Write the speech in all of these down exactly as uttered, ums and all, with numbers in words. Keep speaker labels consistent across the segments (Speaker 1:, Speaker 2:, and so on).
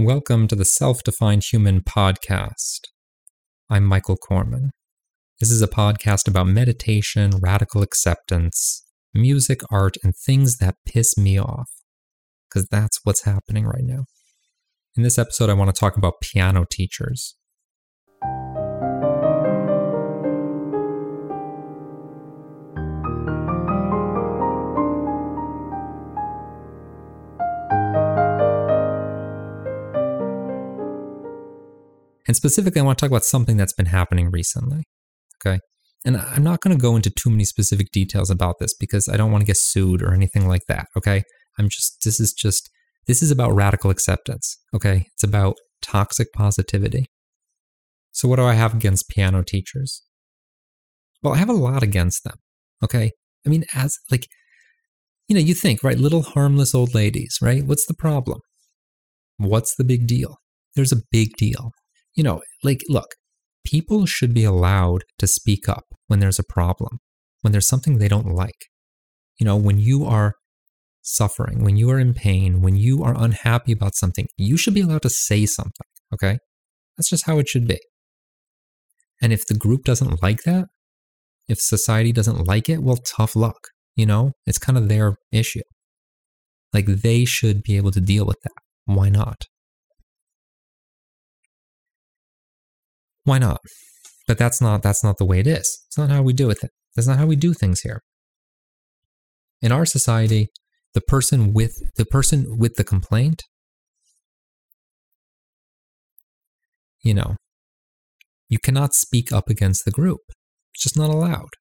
Speaker 1: Welcome to the Self-Defined Human podcast. I'm Michael Corman. This is a podcast about meditation, radical acceptance, music, art, and things that piss me off, because that's what's happening right now. In this episode, I want to talk about piano teachers. And specifically, I want to talk about something that's been happening recently, okay? And I'm not going to go into too many specific details about this because I don't want to get sued or anything like that, okay? I'm just, this is just, this is about radical acceptance, okay? It's about toxic positivity. So what do I have against piano teachers? Well, I have a lot against them, okay? I mean, as, like, you know, you think, right? Little harmless old ladies, right? What's the problem? What's the big deal? There's a big deal. You know, like, look, people should be allowed to speak up when there's a problem, when there's something they don't like. You know, when you are suffering, when you are in pain, when you are unhappy about something, you should be allowed to say something, okay? That's just how it should be. And if the group doesn't like that, if society doesn't like it, well, tough luck, you know? It's kind of their issue. Like, they should be able to deal with that. Why not? Why not? But that's not that's not the way it is. It's not how we do it. That's not how we do things here. In our society, the person with the person with the complaint, you know, you cannot speak up against the group. It's just not allowed.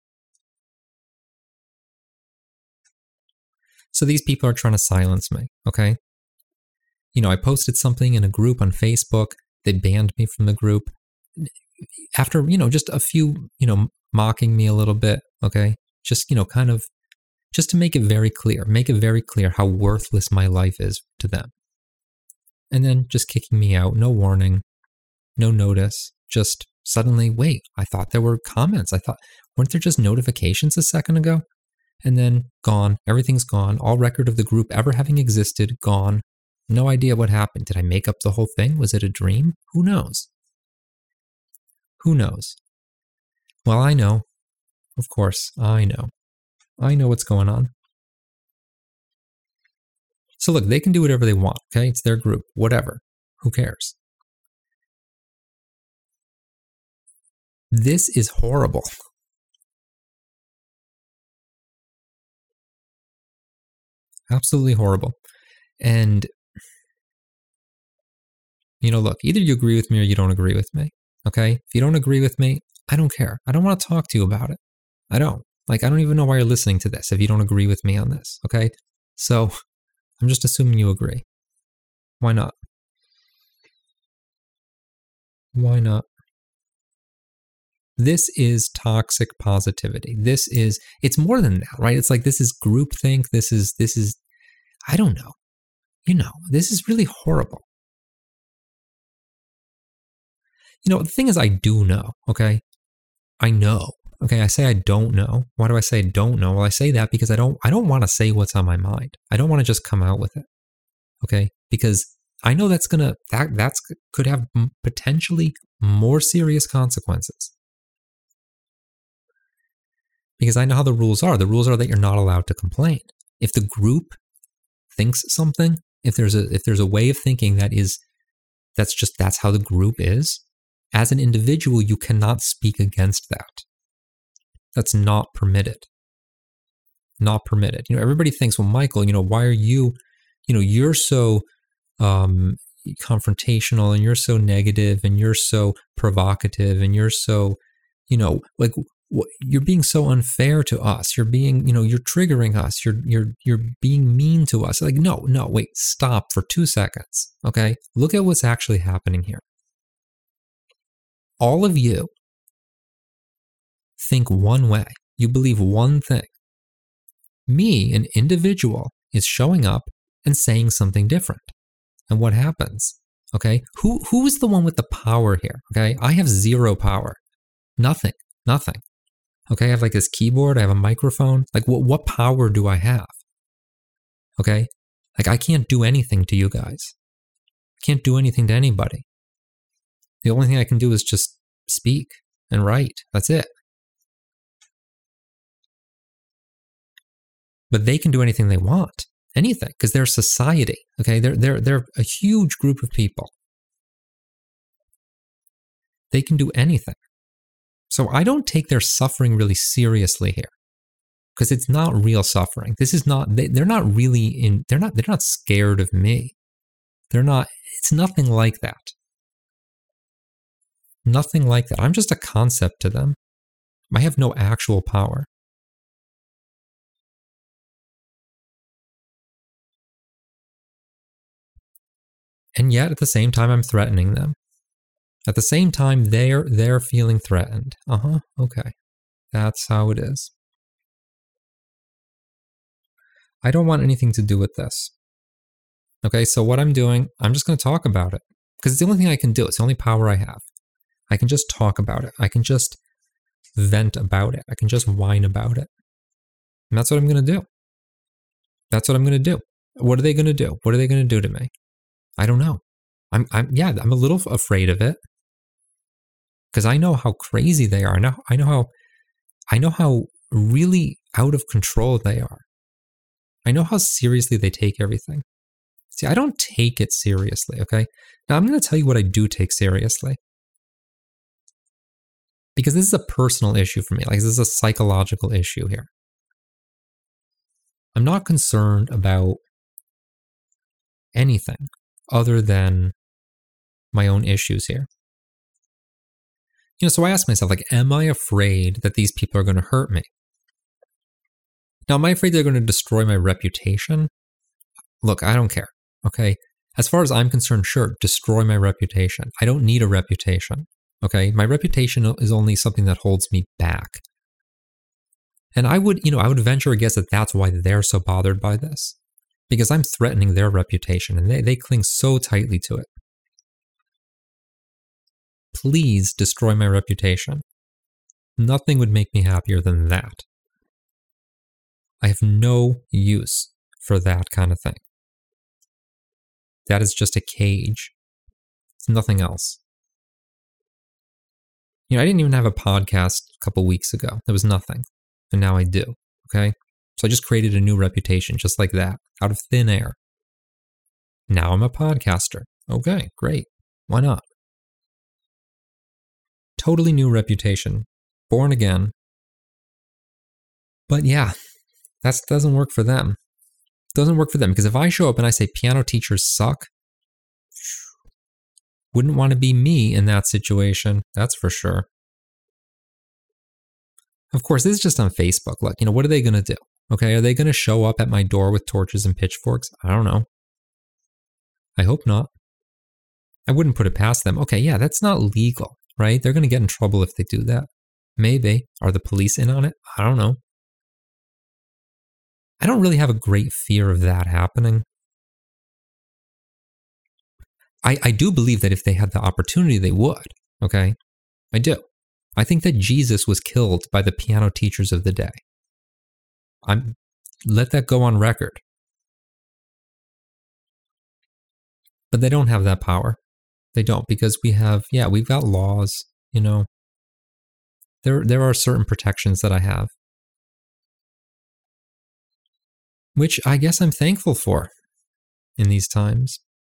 Speaker 1: So these people are trying to silence me, okay? You know, I posted something in a group on Facebook. They banned me from the group. After, you know, just a few, you know, mocking me a little bit, okay? Just, you know, kind of, just to make it very clear, make it very clear how worthless my life is to them. And then just kicking me out, no warning, no notice, just suddenly, wait, I thought there were comments. I thought, weren't there just notifications a second ago? And then gone, everything's gone, all record of the group ever having existed, gone. No idea what happened. Did I make up the whole thing? Was it a dream? Who knows? Who knows? Well, I know. Of course, I know. I know what's going on. So look, they can do whatever they want, okay? It's their group, whatever. Who cares? This is horrible. Absolutely horrible. And, you know, look, either you agree with me or you don't agree with me. Okay? If you don't agree with me, I don't care. I don't want to talk to you about it. I don't. Like, I don't even know why you're listening to this if you don't agree with me on this. Okay? So, I'm just assuming you agree. Why not? Why not? This is toxic positivity. This is, it's more than that, right? It's like, this is groupthink. This is, this is, I don't know. You know, this is really horrible. You know, the thing is, I do know, okay? I know, okay? I say I don't know. Why do I say I don't know? Well, I say that because I don't I don't want to say what's on my mind. I don't want to just come out with it, okay? Because I know that's going to, that that's could have potentially more serious consequences. Because I know how the rules are. The rules are that you're not allowed to complain. If the group thinks something, if there's a if there's a way of thinking that is, that's just, that's how the group is, as an individual, you cannot speak against that. That's not permitted. Not permitted. You know, everybody thinks, well, Michael, you know, why are you, you know, you're so um, confrontational and you're so negative and you're so provocative and you're so, you know, like, you're being so unfair to us. You're being, you know, you're triggering us. You're, you're, you're being mean to us. Like, no, no, wait, stop for two seconds. Okay. Look at what's actually happening here. All of you think one way. You believe one thing. Me, an individual, is showing up and saying something different. And what happens? Okay? Who who is the one with the power here? Okay? I have zero power. Nothing. Nothing. Okay? I have like this keyboard. I have a microphone. Like, what, what power do I have? Okay? Like, I can't do anything to you guys. Can't do anything to anybody. The only thing I can do is just speak and write. That's it. But they can do anything they want. Anything. Because they're society. Okay? They're, they're, they're a huge group of people. They can do anything. So I don't take their suffering really seriously here. Because it's not real suffering. This is not, they, they're not really in, they're not, they're not scared of me. They're not, it's nothing like that. Nothing like that. I'm just a concept to them. I have no actual power. And yet, at the same time, I'm threatening them. At the same time, they're, they're feeling threatened. Uh-huh, okay. That's how it is. I don't want anything to do with this. Okay, so what I'm doing, I'm just going to talk about it. Because it's the only thing I can do. It's the only power I have. I can just talk about it. I can just vent about it. I can just whine about it. And that's what I'm going to do. That's what I'm going to do. What are they going to do? What are they going to do to me? I don't know. I'm, I'm, yeah, I'm a little afraid of it. Because I know how crazy they are. I know, I know how, I know how really out of control they are. I know how seriously they take everything. See, I don't take it seriously, okay? Now, I'm going to tell you what I do take seriously. Because this is a personal issue for me. Like, this is a psychological issue here. I'm not concerned about anything other than my own issues here. You know, so I ask myself, like, am I afraid that these people are going to hurt me? Now, am I afraid they're going to destroy my reputation? Look, I don't care, okay? As far as I'm concerned, sure, destroy my reputation. I don't need a reputation, okay? My reputation is only something that holds me back. And I would, you know, I would venture a guess that that's why they're so bothered by this. Because I'm threatening their reputation, and they, they cling so tightly to it. Please destroy my reputation. Nothing would make me happier than that. I have no use for that kind of thing. That is just a cage. It's nothing else. You know, I didn't even have a podcast a couple weeks ago. There was nothing. And now I do, okay? So I just created a new reputation just like that, out of thin air. Now I'm a podcaster. Okay, great. Why not? Totally new reputation. Born again. But yeah, that doesn't work for them. Doesn't work for them, because if I show up and I say piano teachers suck, wouldn't want to be me in that situation, that's for sure. Of course, this is just on Facebook. Look, you know, what are they going to do? Okay, are they going to show up at my door with torches and pitchforks? I don't know. I hope not. I wouldn't put it past them. Okay, yeah, that's not legal, right? They're going to get in trouble if they do that. Maybe. Are the police in on it? I don't know. I don't really have a great fear of that happening. I, I do believe that if they had the opportunity, they would, okay? I do. I think that Jesus was killed by the piano teachers of the day. I'm let that go on record. But they don't have that power. They don't, because we have, yeah, we've got laws, you know. There, there are certain protections that I have, which I guess I'm thankful for in these times.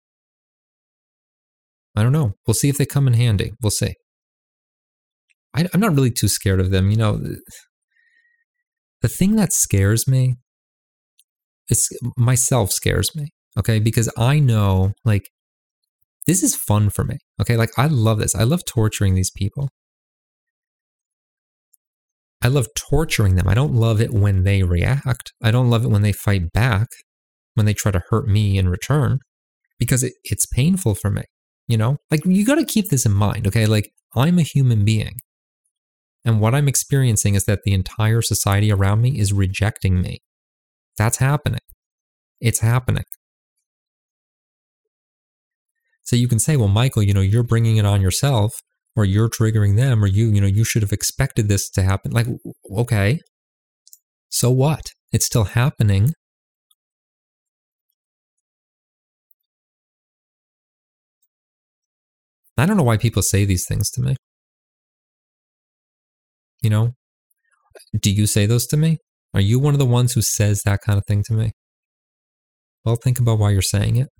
Speaker 1: I don't know. We'll see if they come in handy. We'll see. I, I'm not really too scared of them. You know, the thing that scares me, it's myself scares me, okay? Because I know, like, this is fun for me, okay? Like, I love this. I love torturing these people. I love torturing them. I don't love it when they react. I don't love it when they fight back, when they try to hurt me in return, because it, it's painful for me, you know? Like, you got to keep this in mind, okay? Like, I'm a human being. And what I'm experiencing is that the entire society around me is rejecting me. That's happening. It's happening. So you can say, well, Michael, you know, you're bringing it on yourself, or you're triggering them, or you, you know, you should have expected this to happen. Like, okay, so what? It's still happening. I don't know why people say these things to me. You know, do you say those to me? Are you one of the ones who says that kind of thing to me? Well, think about why you're saying it.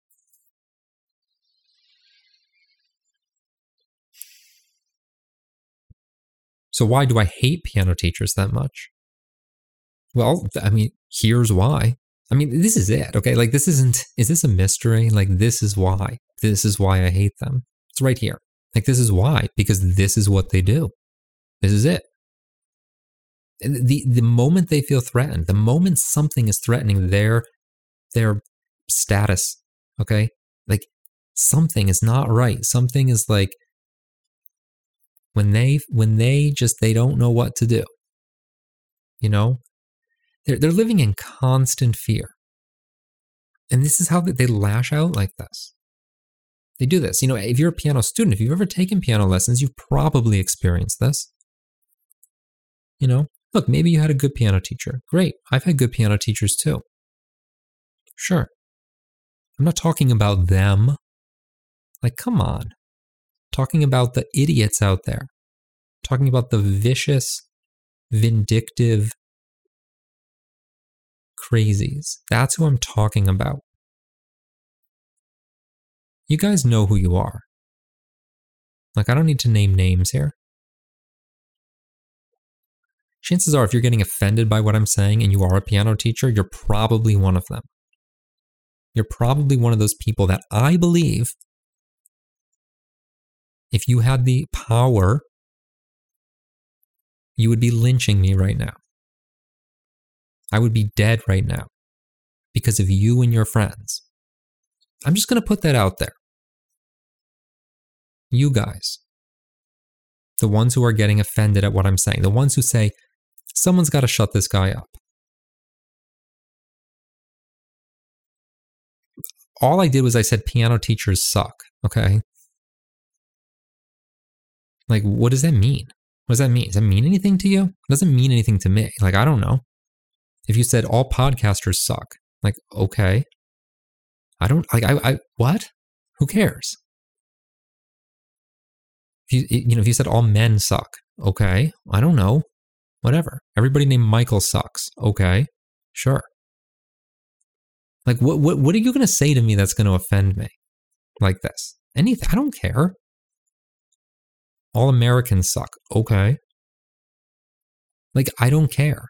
Speaker 1: So why do I hate piano teachers that much? Well, I mean, here's why. I mean, this is it, okay? Like, this isn't, is this a mystery? Like, this is why. This is why I hate them. It's right here. Like, this is why, because this is what they do. This is it. And the, the moment they feel threatened, the moment something is threatening their, their status, okay? Like, something is not right. Something is like, when they, when they just, they don't know what to do, you know? They're, they're living in constant fear. And this is how they lash out like this. They do this. You know, if you're a piano student, if you've ever taken piano lessons, you've probably experienced this. You know, look, maybe you had a good piano teacher. Great. I've had good piano teachers too. Sure. I'm not talking about them. Like, come on. I'm talking about the idiots out there. I'm talking about the vicious, vindictive crazies. That's who I'm talking about. You guys know who you are. Like, I don't need to name names here. Chances are, if you're getting offended by what I'm saying and you are a piano teacher, you're probably one of them. You're probably one of those people that I believe, if you had the power, you would be lynching me right now. I would be dead right now because of you and your friends. I'm just going to put that out there. You guys, the ones who are getting offended at what I'm saying, the ones who say, someone's got to shut this guy up. All I did was I said piano teachers suck, okay? Like, what does that mean? What does that mean? Does that mean anything to you? It doesn't mean anything to me. Like, I don't know. If you said all podcasters suck, like, okay. I don't, like, I, I, what? Who cares? If you, you know, if you said all men suck, okay. I don't know. Whatever. Everybody named Michael sucks. Okay. Sure. Like, what, what, what are you going to say to me that's going to offend me like this? Anything. I don't care. All Americans suck. Okay. Like, I don't care.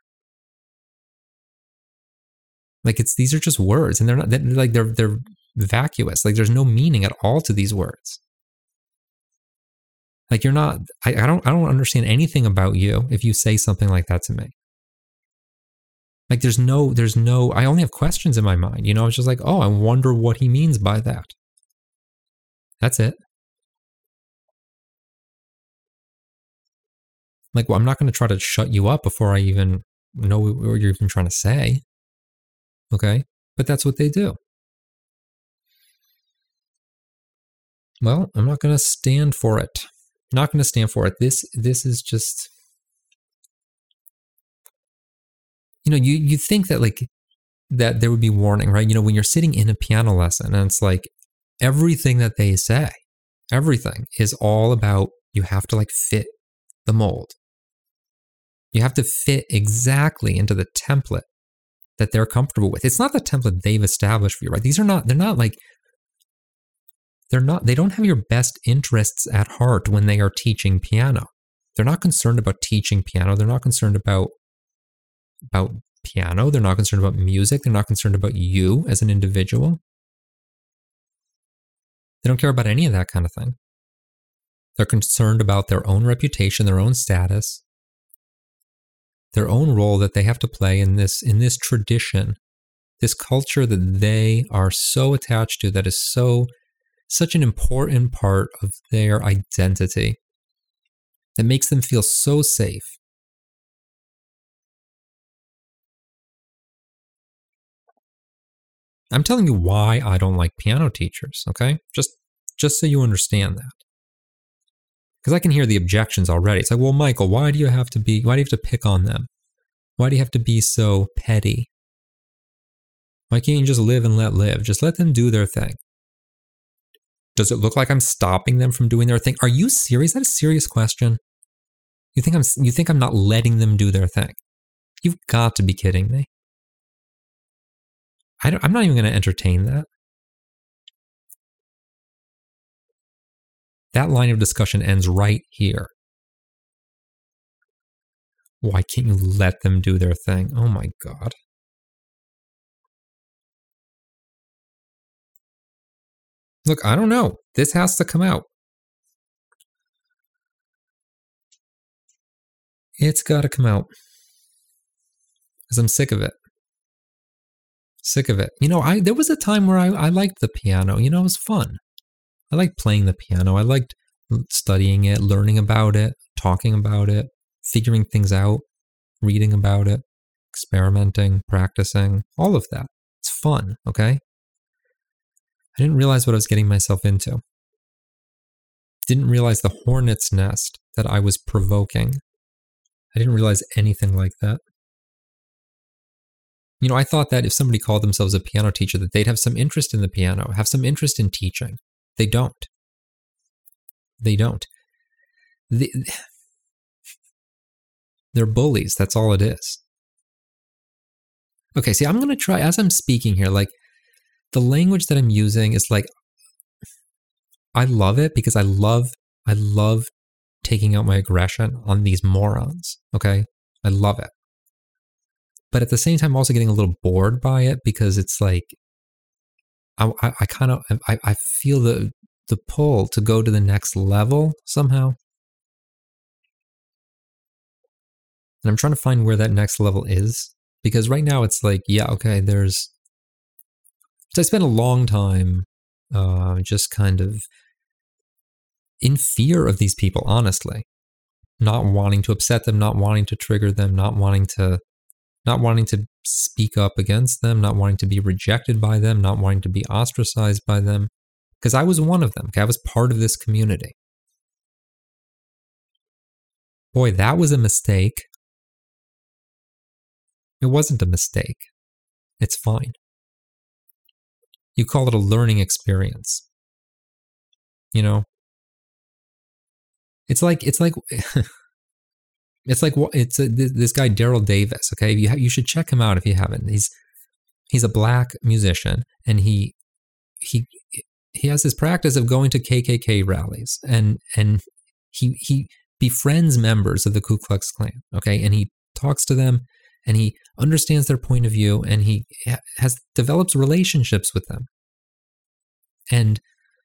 Speaker 1: Like, it's, these are just words, and they're not, they're like, they're, they're vacuous. Like, there's no meaning at all to these words. Like, you're not, I, I don't, I don't understand anything about you if you say something like that to me. Like, there's no, there's no, I only have questions in my mind, you know? It's just like, oh, I wonder what he means by that. That's it. Like, well, I'm not going to try to shut you up before I even know what you're even trying to say. Okay? But that's what they do. Well, I'm not going to stand for it. I'm not going to stand for it. This, this is just, you know, you, you think that like, that there would be warning, right? You know, when you're sitting in a piano lesson and it's like everything that they say, everything is all about, you have to like fit the mold. You have to fit exactly into the template that they're comfortable with. It's not the template they've established for you, right? These are not, they're not like, they're not, they don't have your best interests at heart when they are teaching piano. They're not concerned about teaching piano. They're not concerned about, about piano. They're not concerned about music. They're not concerned about you as an individual. They don't care about any of that kind of thing. They're concerned about their own reputation, their own status, their own role that they have to play in this, in this tradition, this culture that they are so attached to, that is so, such an important part of their identity, that makes them feel so safe. I'm telling you why I don't like piano teachers, okay? Just, just so you understand that. Because I can hear the objections already. It's like, well, Michael, why do you have to be, why do you have to pick on them? Why do you have to be so petty? Why can't you just live and let live? Just let them do their thing. Does it look like I'm stopping them from doing their thing? Are you serious? Is that a serious question? You think I'm you think I'm not letting them do their thing? You've got to be kidding me. I don't, I'm not even going to entertain that. That line of discussion ends right here. Why can't you let them do their thing? Oh my God. Look, I don't know. This has to come out. It's got to come out. Because I'm sick of it. Sick of it. You know, I there was a time where I, I liked the piano. You know, it was fun. I liked playing the piano. I liked studying it, learning about it, talking about it, figuring things out, reading about it, experimenting, practicing, all of that. It's fun, okay? I didn't realize what I was getting myself into. Didn't realize the hornet's nest that I was provoking. I didn't realize anything like that. You know, I thought that if somebody called themselves a piano teacher, that they'd have some interest in the piano, have some interest in teaching. They don't. They don't. They, they're bullies. That's all it is. Okay, see, I'm going to try, as I'm speaking here, like, the language that I'm using is like, I love it because I love, I love taking out my aggression on these morons, okay? I love it. But at the same time, I'm also getting a little bored by it because it's like, I, I, I kind of, I, I feel the, the pull to go to the next level somehow. And I'm trying to find where that next level is. Because right now it's like, yeah, okay, there's, so I spent a long time uh, just kind of in fear of these people, honestly. Not wanting to upset them, not wanting to trigger them, not wanting to, not wanting to speak up against them, not wanting to be rejected by them, not wanting to be ostracized by them. Because I was one of them. Okay? I was part of this community. Boy, that was a mistake. It wasn't a mistake. It's fine. You call it a learning experience. You know? It's like, it's like, it's like, it's a, this guy, Daryl Davis, okay? You, ha- you should check him out if you haven't. He's, he's a black musician, and he, he, he has this practice of going to K K K rallies, and, and he, he befriends members of the Ku Klux Klan, okay? And he talks to them, and he understands their point of view, and he has develops relationships with them. And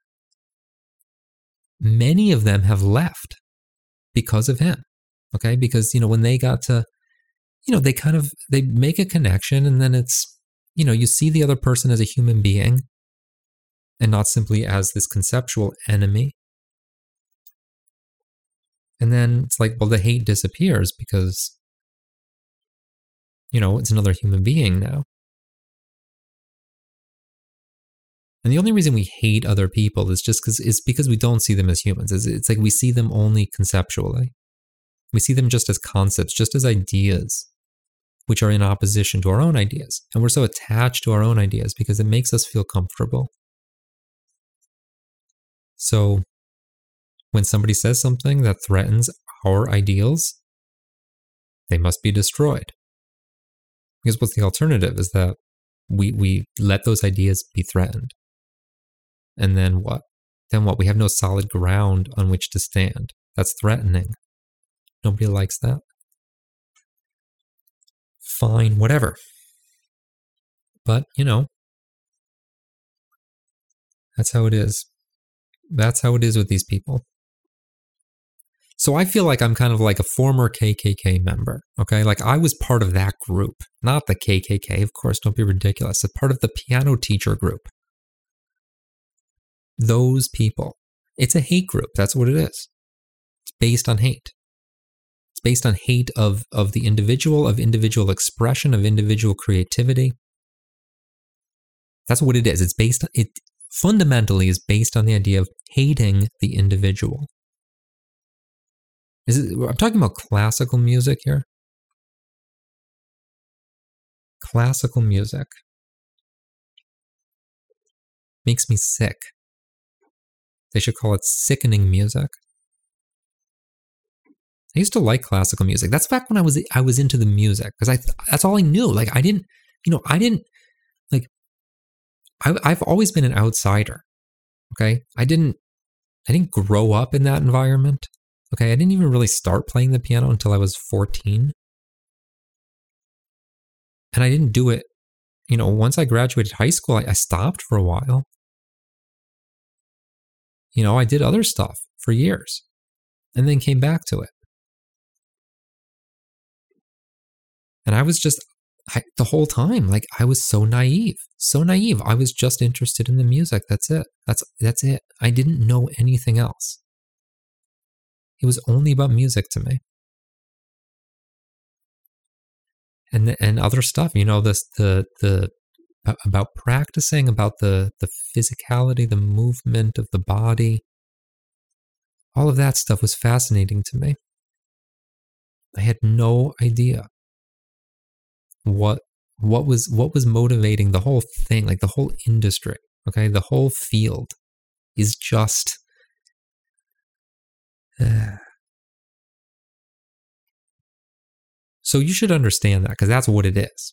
Speaker 1: many of them have left because of him, okay? Because, you know, when they got to, you know, they kind of, they make a connection, and then it's, you know, you see the other person as a human being and not simply as this conceptual enemy. And then it's like, well, the hate disappears because, you know, it's another human being now. And the only reason we hate other people is just because it's because we don't see them as humans. It's, it's like we see them only conceptually. We see them just as concepts, just as ideas, which are in opposition to our own ideas. And we're so attached to our own ideas because it makes us feel comfortable. So when somebody says something that threatens our ideals, they must be destroyed. Because what's the alternative is that we we let those ideas be threatened. And then what? Then what? We have no solid ground on which to stand. That's threatening. Nobody likes that. Fine, whatever. But, you know, that's how it is. That's how it is with these people. So I feel like I'm kind of like a former K K K member, okay? Like I was part of that group, not the K K K, of course, don't be ridiculous. A part of the piano teacher group. Those people. It's a hate group, that's what it is. It's based on hate. It's based on hate of, of the individual, of individual expression, of individual creativity. That's what it is. It's based on, it fundamentally is based on the idea of hating the individual. Is it, I'm talking about classical music here. Classical music makes me sick. They should call it sickening music. I used to like classical music. That's back when I was I was into the music because I that's all I knew. Like I didn't, you know, I didn't like. I, I've always been an outsider. Okay, I didn't I didn't grow up in that environment. Okay, I didn't even really start playing the piano until I was fourteen, and I didn't do it. You know, once I graduated high school, I, I stopped for a while. You know, I did other stuff for years, and then came back to it. And I was just, I, the whole time, like I was so naive, so naive. I was just interested in the music. That's it. That's, that's it. I didn't know anything else. It was only about music to me. And, the, and other stuff, you know, this, the, the, about practicing, about the, the physicality, the movement of the body. All of that stuff was fascinating to me. I had no idea what what was what was motivating the whole thing, like the whole industry. Okay, the whole field is just uh, so you should understand that because that's what it is.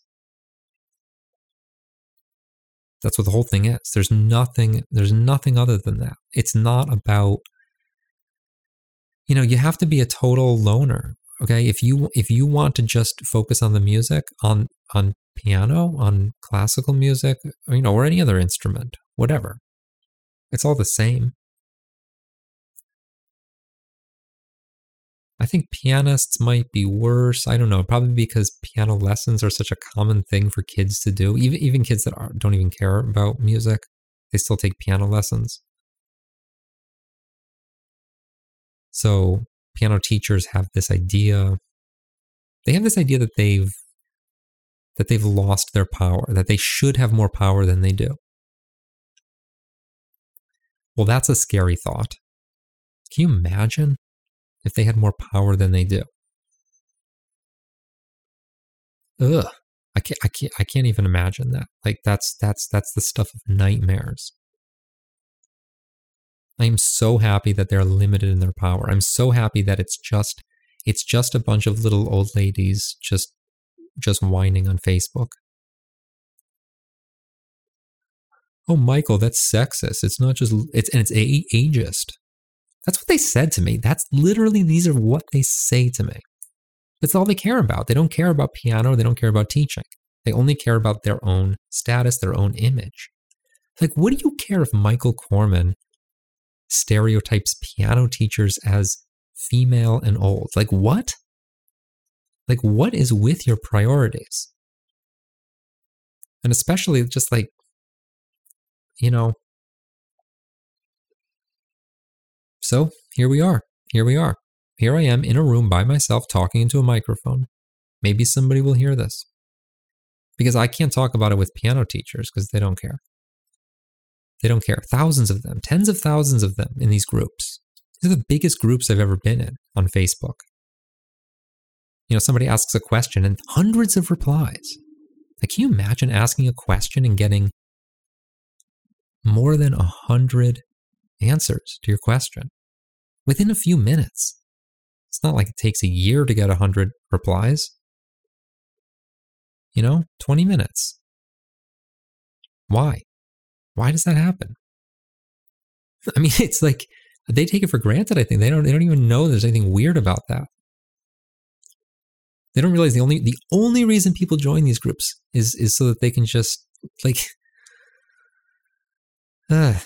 Speaker 1: That's what the whole thing is. There's nothing. There's nothing other than that. It's not about, you know, you have to be a total loner. Okay, if you if you want to just focus on the music, on on piano, on classical music, or, you know, or any other instrument, whatever, it's all the same. I think pianists might be worse. I don't know, probably because piano lessons are such a common thing for kids to do. Even even kids that are, don't even care about music, they still take piano lessons. So piano teachers have this idea, they have this idea that they've that they've lost their power, that they should have more power than they do. Well, that's a scary thought. Can you imagine if they had more power than they do? Ugh, I can't, I can't, I can't even imagine that. Like that's that's that's the stuff of nightmares. I am so happy that they're limited in their power. I'm so happy that it's just it's just a bunch of little old ladies just just whining on Facebook. Oh, Michael, that's sexist. It's not just it's and it's a- ageist. That's what they said to me. That's literally, these are what they say to me. That's all they care about. They don't care about piano. They don't care about teaching. They only care about their own status, their own image. Like, what do you care if Michael Corman stereotypes piano teachers as female and old? Like, what? Like, what is with your priorities? And especially just like, you know, so here we are. Here we are. Here I am in a room by myself talking into a microphone. Maybe somebody will hear this. Because I can't talk about it with piano teachers because they don't care. They don't care. Thousands of them, tens of thousands of them in these groups. These are the biggest groups I've ever been in on Facebook. You know, somebody asks a question and hundreds of replies. Like, can you imagine asking a question and getting more than a hundred answers to your question within a few minutes? It's not like it takes a year to get a hundred replies. You know, twenty minutes. Why? Why does that happen? I mean, it's like they take it for granted. I think they don't. They don't even know there's anything weird about that. They don't realize the only the only reason people join these groups is is so that they can just like. Uh,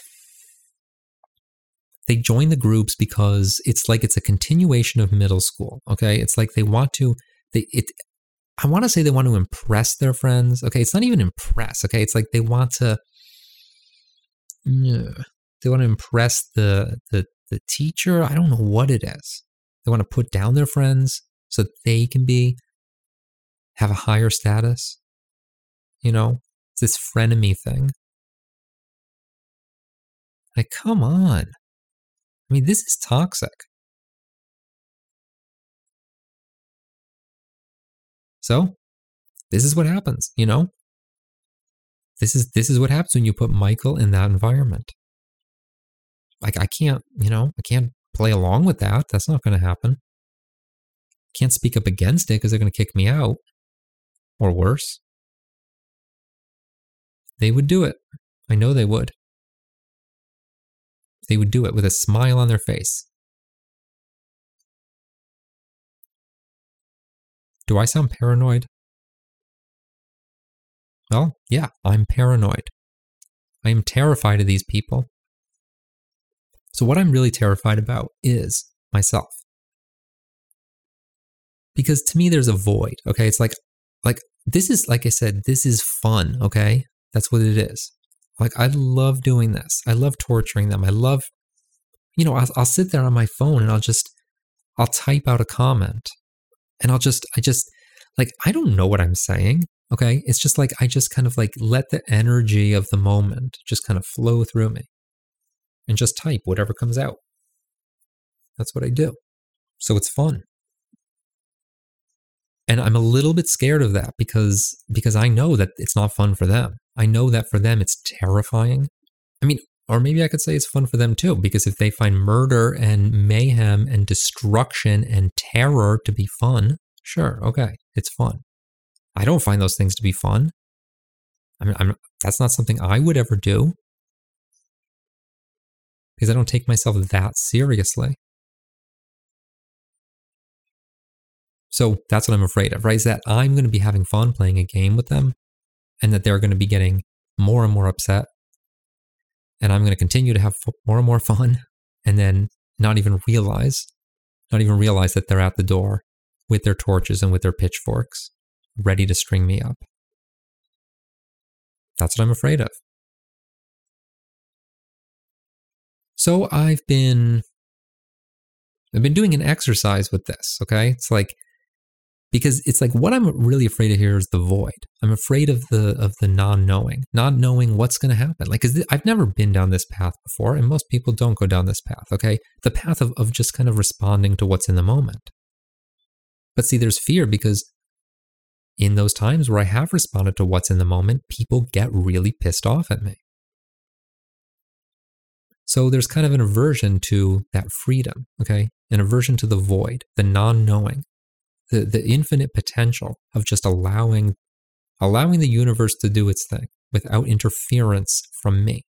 Speaker 1: they join the groups because it's like it's a continuation of middle school. Okay, it's like they want to. They it. I want to say they want to impress their friends. Okay, it's not even impress. Okay, it's like they want to. They want to impress the the the teacher. I don't know what it is. They want to put down their friends so that they can be have a higher status. You know, it's this frenemy thing. Like, come on. I mean, this is toxic. So, this is what happens, you know? This is this is what happens when you put Michael in that environment. Like, I can't, you know, I can't play along with that. That's not going to happen. Can't speak up against it because they're going to kick me out. Or worse. They would do it. I know they would. They would do it with a smile on their face. Do I sound paranoid? Well, yeah, I'm paranoid. I am terrified of these people. So what I'm really terrified about is myself. Because to me, there's a void, okay? It's like, like this is, like I said, this is fun, okay? That's what it is. Like, I love doing this. I love torturing them. I love, you know, I'll, I'll sit there on my phone and I'll just, I'll type out a comment and I'll just, I just, like, I don't know what I'm saying, okay? It's just like, I just kind of like let the energy of the moment just kind of flow through me and just type whatever comes out. That's what I do. So it's fun. And I'm a little bit scared of that because, because I know that it's not fun for them. I know that for them, it's terrifying. I mean, or maybe I could say it's fun for them too, because if they find murder and mayhem and destruction and terror to be fun, sure, okay, it's fun. I don't find those things to be fun. I mean, I'm, that's not something I would ever do because I don't take myself that seriously. So that's what I'm afraid of, right? Is that I'm going to be having fun playing a game with them and that they're going to be getting more and more upset. And I'm going to continue to have more and more fun and then not even realize, not even realize that they're at the door with their torches and with their pitchforks, ready to string me up. That's what I'm afraid of. So I've been, I've been doing an exercise with this, okay? It's like, because it's like what I'm really afraid of here is the void. I'm afraid of the of the non-knowing, not knowing what's going to happen. Like, because I've never been down this path before, and most people don't go down this path, okay? The path of, of just kind of responding to what's in the moment. But see, there's fear because in those times where I have responded to what's in the moment, people get really pissed off at me. So there's kind of an aversion to that freedom, okay? An aversion to the void, the non-knowing. The, the infinite potential of just allowing allowing the universe to do its thing without interference from me.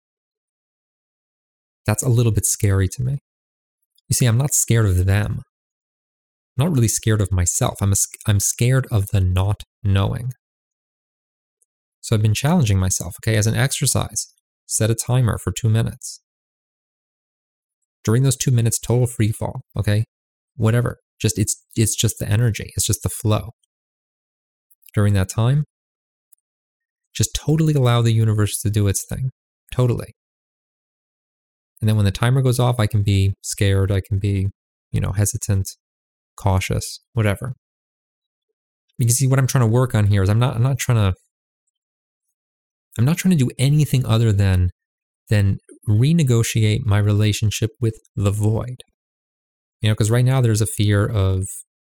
Speaker 1: That's a little bit scary to me. You see, I'm not scared of them. I'm not really scared of myself. I'm, a, I'm scared of the not knowing. So I've been challenging myself, okay, as an exercise. Set a timer for two minutes. During those two minutes, total free fall, okay? Whatever. Just it's it's just the energy. It's just the flow. During that time, just totally allow the universe to do its thing. Totally. And then when the timer goes off, I can be scared. I can be, you know, hesitant, cautious, whatever. Because see, what I'm trying to work on here is I'm not I'm not trying to I'm not trying to do anything other than than renegotiate my relationship with the void. You know, because right now there's a fear of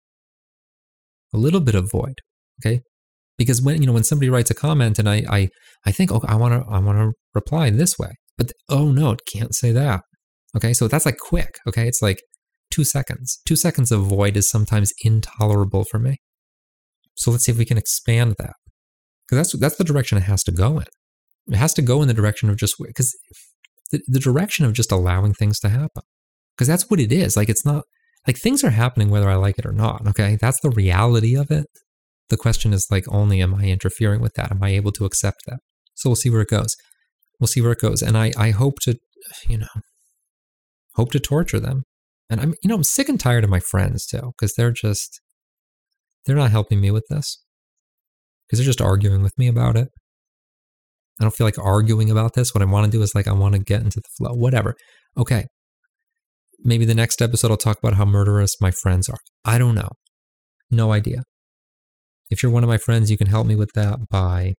Speaker 1: a little bit of void, okay? Because when, you know, when somebody writes a comment and I I, I think, oh, I want to I want to reply this way. But, th- oh, no, it can't say that. Okay, so that's like quick, okay? It's like two seconds. Two seconds of void is sometimes intolerable for me. So let's see if we can expand that. Because that's, that's the direction it has to go in. It has to go in the direction of just, because the, the direction of just allowing things to happen. Because that's what it is. Like, it's not, like, things are happening whether I like it or not, okay? That's the reality of it. The question is, like, only am I interfering with that? Am I able to accept that? So we'll see where it goes. We'll see where it goes. And I, I hope to, you know, hope to torture them. And I'm, you know, I'm sick and tired of my friends, too, because they're just, they're not helping me with this. Because they're just arguing with me about it. I don't feel like arguing about this. What I want to do is, like, I want to get into the flow, whatever. Okay. Maybe the next episode I'll talk about how murderous my friends are. I don't know. No idea. If you're one of my friends, you can help me with that by,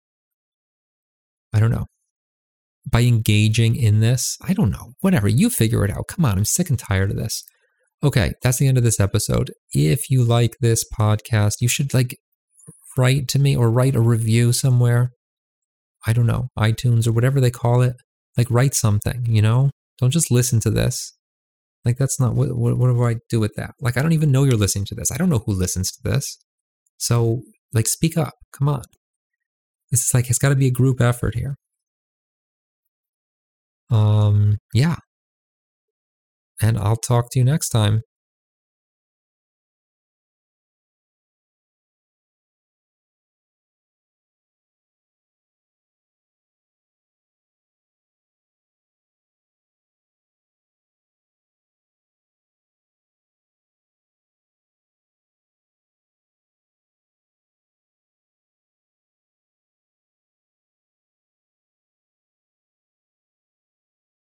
Speaker 1: I don't know, by engaging in this. I don't know. Whatever. You figure it out. Come on. I'm sick and tired of this. Okay. That's the end of this episode. If you like this podcast, you should, like, write to me or write a review somewhere. I don't know. iTunes or whatever they call it. Like, write something, you know? Don't just listen to this. Like, that's not, what, what, what do I do with that? Like, I don't even know you're listening to this. I don't know who listens to this. So, like, speak up. Come on. This is like, it's got to be a group effort here. Um, yeah. And I'll talk to you next time.